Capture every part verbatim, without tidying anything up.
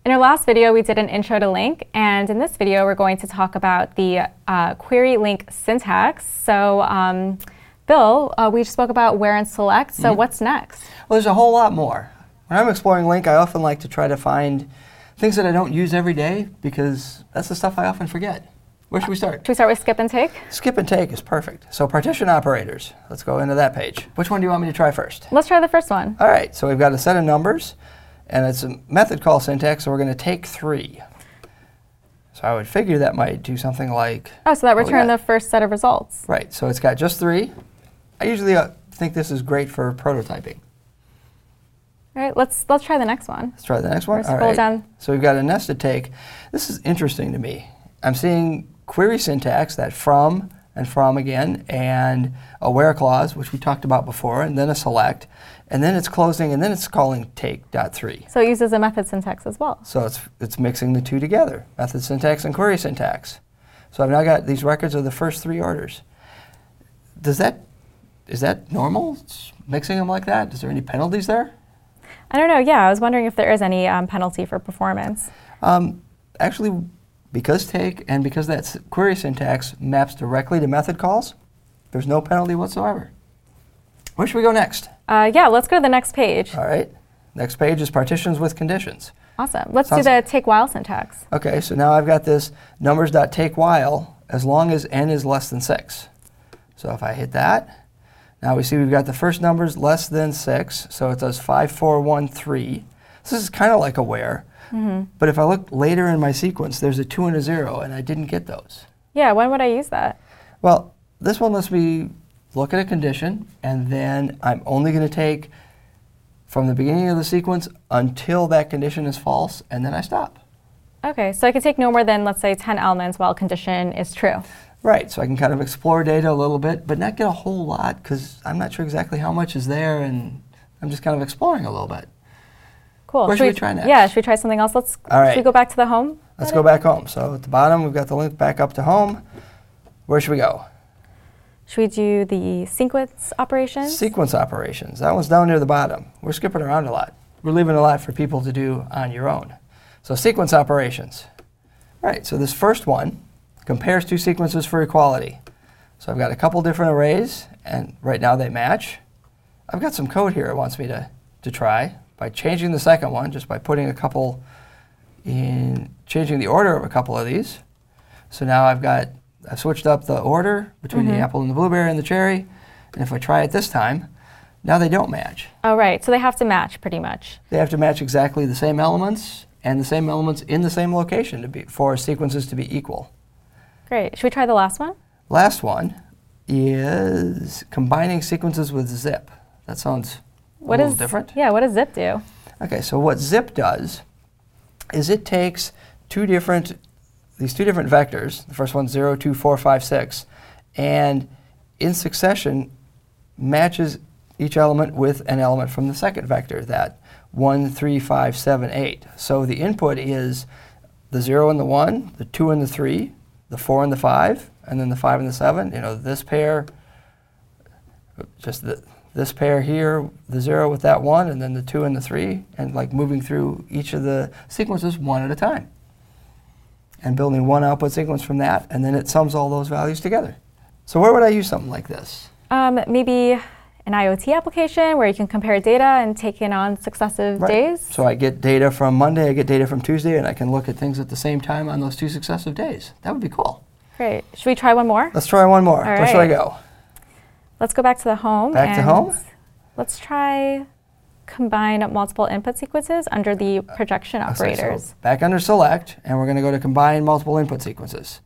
In our last video, we did an intro to LINQ, and in this video, we're going to talk about the uh, query LINQ syntax. So, um, Bill, uh, we spoke about where and select, so mm-hmm. what's next? Well, there's a whole lot more. When I'm exploring LINQ, I often like to try to find things that I don't use every day, because that's the stuff I often forget. Where should we start? Should we start with skip and take? Skip and take is perfect. So partition operators, let's go into that page. Which one do you want me to try first? Let's try the first one. All right, so we've got a set of numbers, and it's a method call syntax, so we're going to take three. So I would figure that might do something like... Oh, so that return the first set of results. Right, so it's got just three. I usually uh, think this is great for prototyping. All right, let's, let's try the next one. Let's try the next one? All right. Down. So we've got a nested take. This is interesting to me. I'm seeing query syntax, that from and from again, and a where clause, which we talked about before, and then a select, and then it's closing, and then it's calling take dot three. So it uses a method syntax as well. So it's, it's mixing the two together, method syntax and query syntax. So I've now got these records of the first three orders. Does that, is that normal, mixing them like that? Is there any penalties there? I don't know, yeah, I was wondering if there is any um, penalty for performance. Um, actually, because take and because that query syntax maps directly to method calls, there's no penalty whatsoever. Where should we go next? Uh, yeah, let's go to the next page. All right. Next page is partitions with conditions. Awesome. Let's Sounds do the take while syntax. Okay, so now I've got this numbers.takewhile as long as n is less than six. So if I hit that, now we see we've got the first numbers less than six, so it does five, four, one, three. This is kind of like a where. Mm-hmm. But if I look later in my sequence, there's a two and a zero, and I didn't get those. Yeah, when would I use that? Well, this one lets me look at a condition, and then I'm only going to take from the beginning of the sequence until that condition is false, and then I stop. Okay, so I could take no more than, let's say, ten elements while condition is true. Right, so I can kind of explore data a little bit, but not get a whole lot, because I'm not sure exactly how much is there, and I'm just kind of exploring a little bit. Cool. Where should, should we, we try next? Yeah, should we try something else? Let's, All right. Should we go back to the home? Let's go back home. So at the bottom, we've got the link back up to home. Where should we go? Should we do the sequence operations? Sequence operations. That one's down near the bottom. We're skipping around a lot. We're leaving a lot for people to do on your own. So sequence operations. All right, so this first one compares two sequences for equality. So I've got a couple different arrays, and right now they match. I've got some code here it wants me to, to try. By changing the second one, just by putting a couple in, changing the order of a couple of these. So now I've got, I've switched up the order between mm-hmm. the apple and the blueberry and the cherry. And if I try it this time, now they don't match. Oh, right. So they have to match pretty much. They have to match exactly the same elements and the same elements in the same location to be, for sequences to be equal. Great. Should we try the last one? Last one is combining sequences with zip. That sounds What a little is, different. Yeah, what does zip do? Okay, so what zip does is it takes two different, these two different vectors, the first one's zero, two, four, five, six, and in succession matches each element with an element from the second vector, that one, three, five, seven, eight. So the input is the zero and the one, the two and the three, the four and the five, and then the five and the seven. You know, this pair, just the, this pair here, the zero with that one, and then the two and the three, and like moving through each of the sequences one at a time. And building one output sequence from that, and then it sums all those values together. So where would I use something like this? Um, maybe an IoT application where you can compare data and take in on successive right. days. So I get data from Monday, I get data from Tuesday, and I can look at things at the same time on those two successive days. That would be cool. Great. Should we try one more? Let's try one more. All Where right. should I go? Let's go back to the home. Back to home? Let's try combine multiple input sequences under the projection uh, operators. So back under select, and we're going to go to combine multiple input sequences.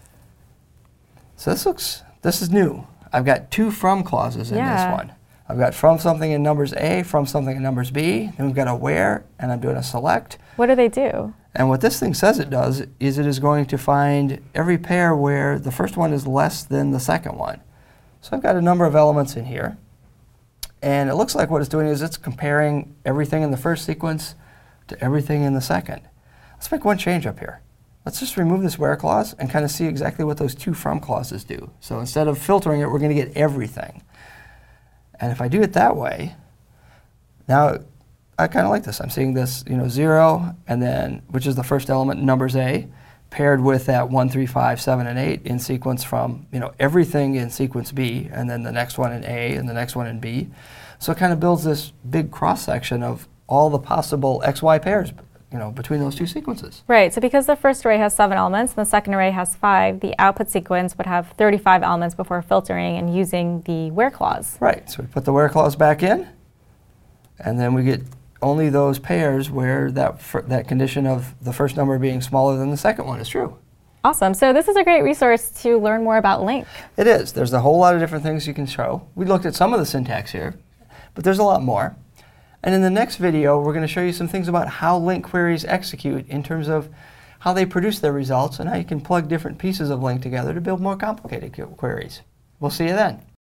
So this looks, this is new. I've got two from clauses in yeah. this one. I've got from something in numbers A, from something in numbers B, then we've got a where, and I'm doing a select. What do they do? And what this thing says it does is it is going to find every pair where the first one is less than the second one. So I've got a number of elements in here. And it looks like what it's doing is it's comparing everything in the first sequence to everything in the second. Let's make one change up here. Let's just remove this where clause and kind of see exactly what those two from clauses do. So instead of filtering it, we're going to get everything. And if I do it that way, now I kind of like this. I'm seeing this, you know, zero, and then, which is the first element, numbers A, paired with that one, three, five, seven, and eight in sequence from, you know, everything in sequence B, and then the next one in A, and the next one in B. So it kind of builds this big cross-section of all the possible X Y pairs, you know, between those two sequences. Right, so because the first array has seven elements and the second array has five, the output sequence would have thirty-five elements before filtering and using the where clause. Right, so we put the where clause back in, and then we get only those pairs where that, that condition of the first number being smaller than the second one is true. Awesome, so this is a great resource to learn more about LINQ. It is. There's a whole lot of different things you can show. We looked at some of the syntax here, but there's a lot more. And in the next video, we're going to show you some things about how LINQ queries execute in terms of how they produce their results and how you can plug different pieces of LINQ together to build more complicated queries. We'll see you then.